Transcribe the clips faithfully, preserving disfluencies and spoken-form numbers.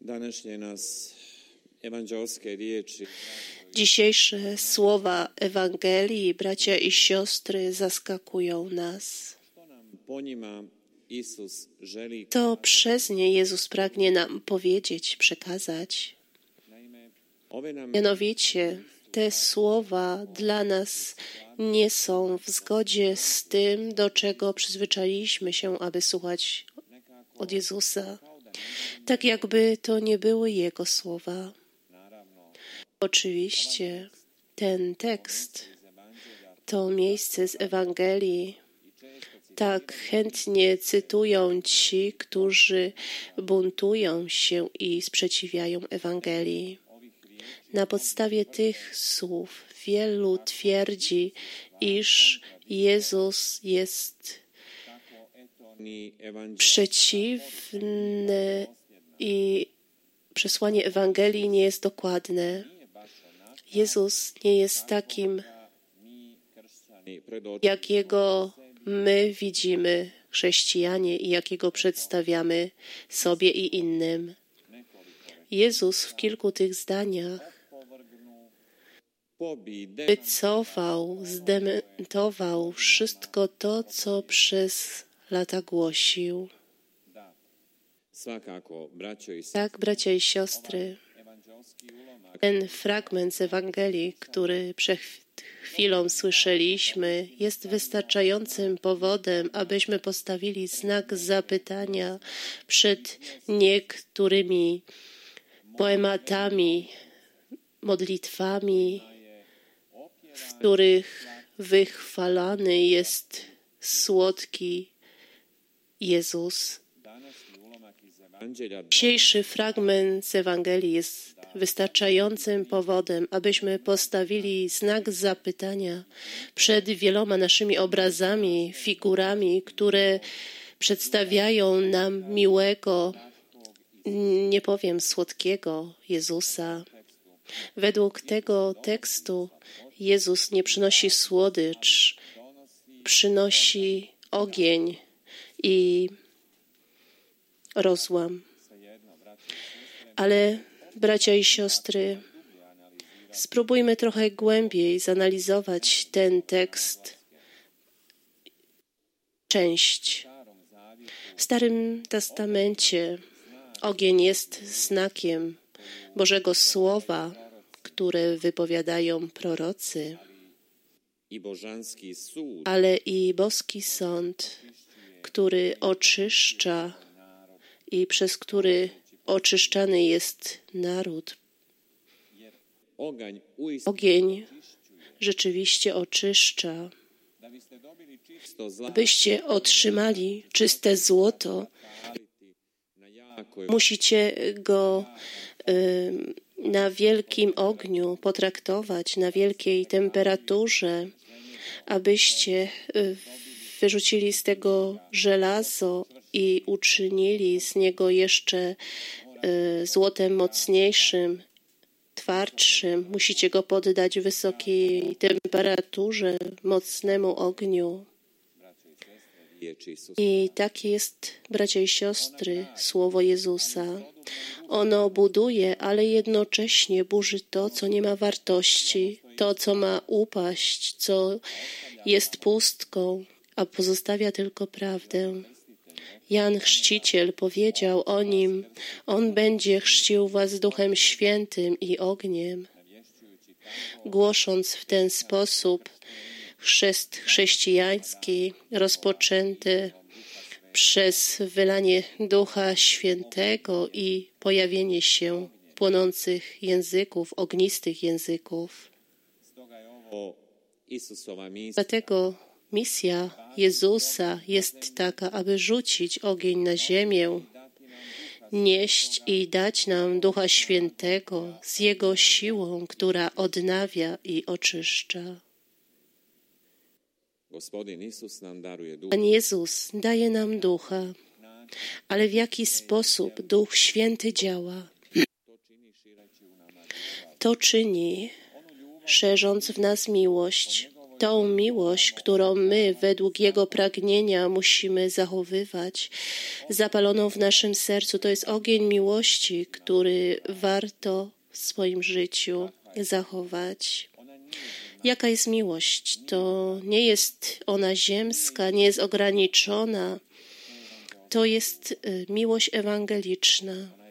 Današnje nas ewanđelske riječi Dzisiejsze słowa Ewangelii, bracia i siostry, zaskakują nas. po njima Isus želi To przez nie Jezus pragnie nam powiedzieć, przekazać. ove nam Mianowicie te słowa dla nas nie są w zgodzie z tym, do czego przyzwyczailiśmy się, aby słuchać od Jezusa. Tak jakby to nie były Jego słowa. Oczywiście ten tekst, to miejsce z Ewangelii tak chętnie cytują ci, którzy buntują się i sprzeciwiają Ewangelii. Na podstawie tych słów wielu twierdzi, iż Jezus jest ni evanđelj przeciwny i przesłanie Ewangelii nie jest dokładne. Jezus nie jest takim, pred očima jakiego my widzimy, chrześcijanie, i jakiego przedstawiamy sobie i innym. Jezus w kilku tych zdaniach pobjede wycofał, zdementował wszystko to, co przez lata głosił. svakako, braćo i sestre, Tak, bracia i siostry, evanđelski ulomak ten fragment z Ewangelii, który przed chwilą słyszeliśmy, jest wystarczającym powodem, abyśmy postawili znak zapytania przed niektórymi poematami, modlitwami, w których wychwalany jest słodki Jezus. današnji ulomak iz evanđelja Dzisiejszy fragment z Ewangelii jest wystarczającym powodem, abyśmy postawili znak zapytania przed wieloma naszymi obrazami, figurami, które przedstawiają nam miłego, nie powiem słodkiego Jezusa. Według tego tekstu Jezus nie przynosi słodycz, przynosi ogień i rozłam. Ale, bracia i siostry, spróbujmy trochę głębiej zanalizować ten tekst, część. W Starym Testamencie ogień jest znakiem Bożego Słowa, które wypowiadają prorocy, i božanski sud ale i boski sąd, który oczyszcza i przez który oczyszczany jest naród. oganj uistinu Ogień rzeczywiście oczyszcza. da biste dobili čisto zlato Abyście otrzymali czyste złoto, na jakoj musicie go y, na wielkim ogniu potraktować, na wielkiej temperaturze, abyście y, wyrzucili z tego żelazo i uczynili z niego jeszcze y, złotem mocniejszym, twardszym. Musicie go poddać wysokiej temperaturze, mocnemu ogniu. riječi Isusa. I tak jest, bracia i siostry, słowo Jezusa. Ono buduje, ale jednocześnie burzy to, co nie ma wartości, to, co ma upaść, co jest pustką, a pozostawia tylko prawdę. Jan Chrzciciel powiedział o nim: On będzie chrzcił was Duchem Świętym i ogniem. Głosząc w ten sposób chrzest chrześcijański rozpoczęty przez wylanie Ducha Świętego i pojawienie się płonących języków, ognistych języków. Stoga je ovo Isusova misija Dlatego misja Jezusa jest taka, aby rzucić ogień na ziemię, nieść i dać nam Ducha Świętego z Jego siłą, która odnawia i oczyszcza. Gospodin Isus nam daruje duh Pan Jezus daje nam Ducha, ale w jaki sposób Duch Święty działa? To czyni, szerząc w nas miłość tą miłość, którą my według Jego pragnienia musimy zachowywać, zapaloną w naszym sercu. To jest ogień miłości, który warto w swoim życiu zachować. Jaka jest miłość? To nie jest ona ziemska, nie jest ograniczona. To jest miłość ewangeliczna.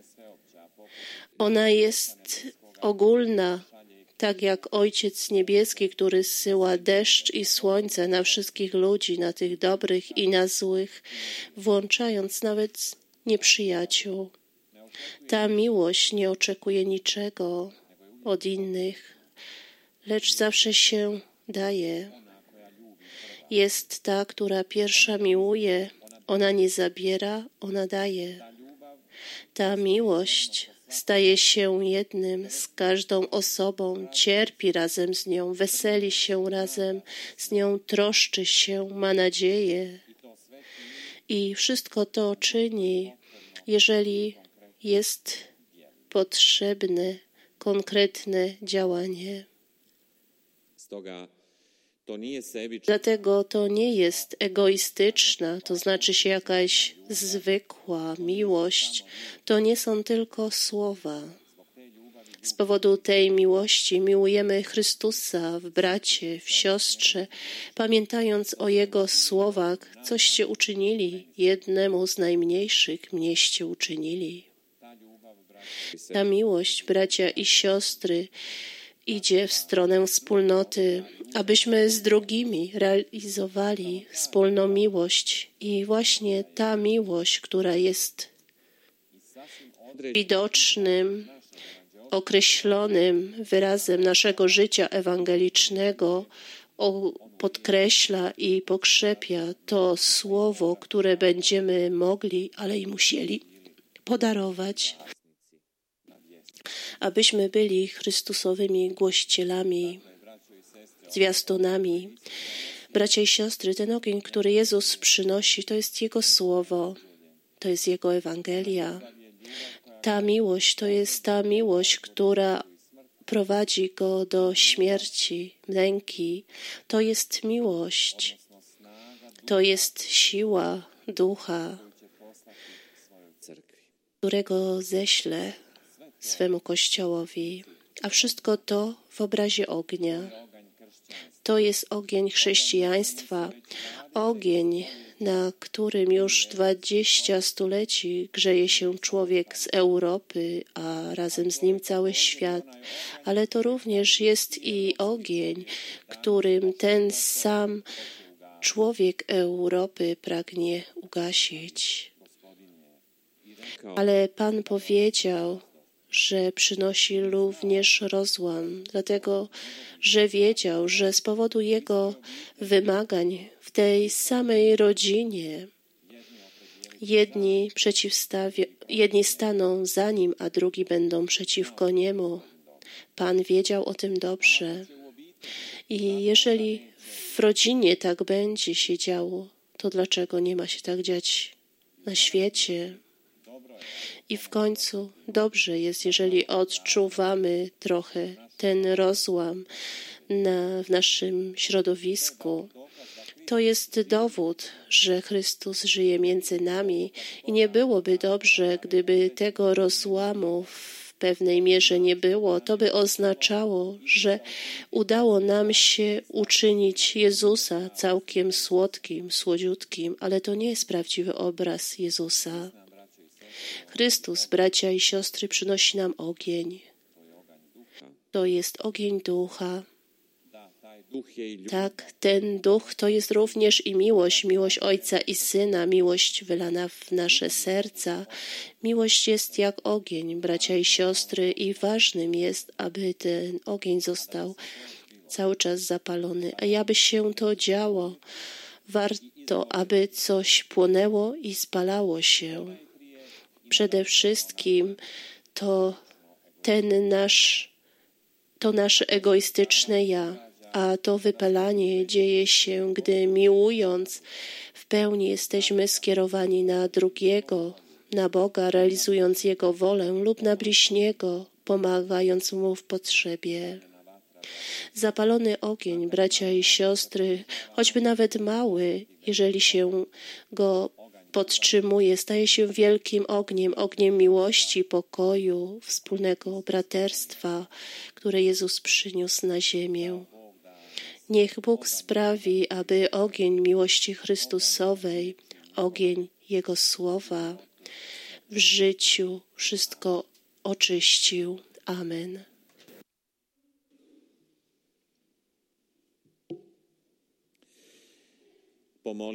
Ona jest ogólna, tak jak Ojciec Niebieski, który zsyła deszcz i słońce na wszystkich ludzi, na tych dobrych i na złych, włączając nawet nieprzyjaciół. Ta miłość nie oczekuje niczego od innych, lecz zawsze się daje. Jest ta, która pierwsza miłuje. Ona nie zabiera, ona daje. Ta miłość staje się jednym z każdą osobą, cierpi razem z nią, weseli się razem z nią, troszczy się, ma nadzieję. I wszystko to czyni, jeżeli jest potrzebne, konkretne działanie. Dlatego to nie jest egoistyczna, to znaczy się jakaś zwykła miłość. To nie są tylko słowa. Z powodu tej miłości miłujemy Chrystusa w bracie, w siostrze, pamiętając o Jego słowach, coście uczynili jednemu z najmniejszych, mnieście uczynili. Ta miłość, bracia i siostry, idzie w stronę wspólnoty, abyśmy z drugimi realizowali wspólną miłość. I właśnie ta miłość, która jest widocznym, określonym wyrazem naszego życia ewangelicznego, podkreśla i pokrzepia to słowo, które będziemy mogli, ale i musieli podarować, abyśmy byli Chrystusowymi głosicielami, zwiastunami. Bracia i siostry, ten ogień, który Jezus przynosi, to jest Jego słowo, to jest Jego Ewangelia. Ta miłość to jest ta miłość, która prowadzi Go do śmierci, męki. To jest miłość, to jest siła Ducha, którego ześle swemu Kościołowi, a wszystko to w obrazie ognia. To jest ogień chrześcijaństwa, ogień, na którym już dwadzieścia stuleci grzeje się człowiek z Europy, a razem z nim cały świat. Ale to również jest i ogień, którym ten sam człowiek Europy pragnie ugasić. Ale Pan powiedział, że przynosi również rozłam, dlatego że wiedział, że z powodu Jego wymagań w tej samej rodzinie jedni, przeciwstawi- jedni staną za Nim, a drugi będą przeciwko Niemu. Pan wiedział o tym dobrze. I jeżeli w rodzinie tak będzie się działo, to dlaczego nie ma się tak dziać na świecie? I w końcu dobrze jest, jeżeli odczuwamy trochę ten rozłam na, w naszym środowisku. To jest dowód, że Chrystus żyje między nami i nie byłoby dobrze, gdyby tego rozłamu w pewnej mierze nie było. To by oznaczało, że udało nam się uczynić Jezusa całkiem słodkim, słodziutkim, ale to nie jest prawdziwy obraz Jezusa. Chrystus, bracia i siostry, przynosi nam ogień. To jest ogień Ducha. Tak, ten Duch to jest również i miłość, miłość Ojca i Syna, miłość wylana w nasze serca. Miłość jest jak ogień, bracia i siostry, i ważnym jest, aby ten ogień został cały czas zapalony. A aby się to działo, warto, aby coś płonęło i spalało się. Przede wszystkim to ten nasz, to nasze egoistyczne ja, a to wypalanie dzieje się, gdy miłując w pełni jesteśmy skierowani na drugiego, na Boga, realizując Jego wolę lub na bliźniego, pomagając Mu w potrzebie. Zapalony ogień, bracia i siostry, choćby nawet mały, jeżeli się go podtrzymuje, staje się wielkim ogniem, ogniem miłości, pokoju, wspólnego braterstwa, które Jezus przyniósł na ziemię. Niech Bóg sprawi, aby ogień miłości Chrystusowej, ogień Jego Słowa w życiu wszystko oczyścił. Amen. Pomoli